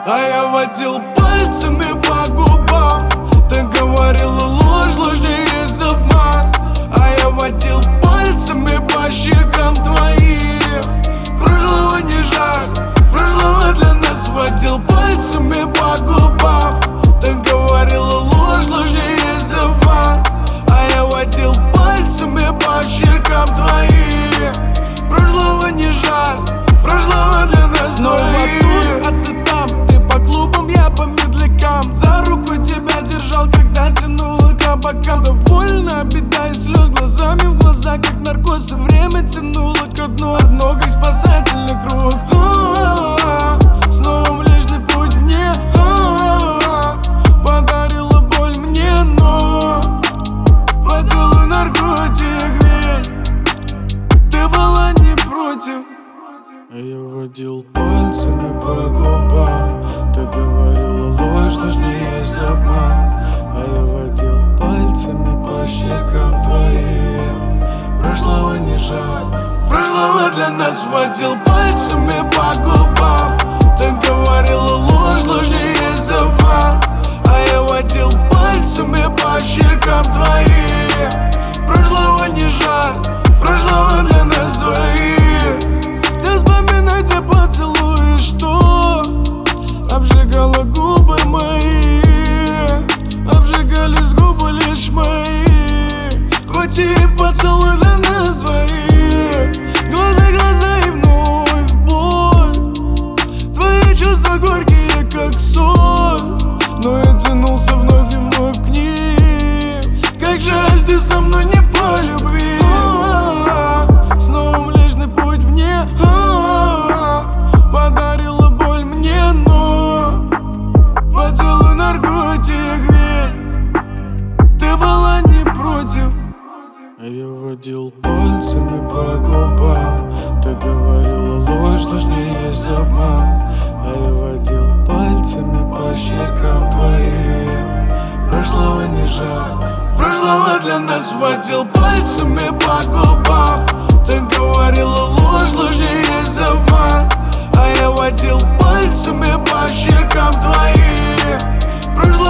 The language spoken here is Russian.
А я водил пальцами по губам. Ты говорила ложь, ложь не есть обман. А я водил пальцами по щекам твоим. Прошлого не жаль, прошлого для нас. Водил пальцами по губам. Ты говорила ложь, ложь не есть обман. А я водил пальцами по щекам твоим. Прошлого не жаль, прошлого для нас. Снова тут, а ты там, ты по клубам, я по медлякам. За руку тебя держал, когда тянула к бокам. Довольно беда и слез глазами в глаза, как наркоз. И время тянуло ко дну, одно как спасательный круг. Снова Млечный Путь вне. Подарила боль мне, но поцелуй наркотик, ведь ты была не против. Я водил пальцами по губам. Ты говорила ложь, ложь не есть обман. А я водил пальцами по щекам твоим. Прошлого не жаль, прошлого для нас. Водил пальцами по губам. Ты говорила ложь, ложь не есть обман. А я водил пальцами по щекам твоим. Прошлого не жаль, прошлого для нас двоих. Ты вспоминай те поцелуи, что обжигала губы мои. Обжигались губы лишь мои. Хоть и поцелуй для нас двоих. Глаза, глаза и вновь боль. Твои чувства горькие, как соль. Но я тянулся вновь и вновь к ним. Как жаль, ты со мной не по любви. Снова Млечный Путь вне. Подарила боль мне, но поцелуй наркотик, ведь ты была не против. Я водил пальцами по губам. Ты говорила ложь, ложь не есть обман. А я водил пальцами по щекам твоим. Прошлого не жаль, прошлого для нас. Водил пальцами по губам. Ты говорила ложь, ложь не есть обман. А я водил пальцами по щекам твоим. Прошлого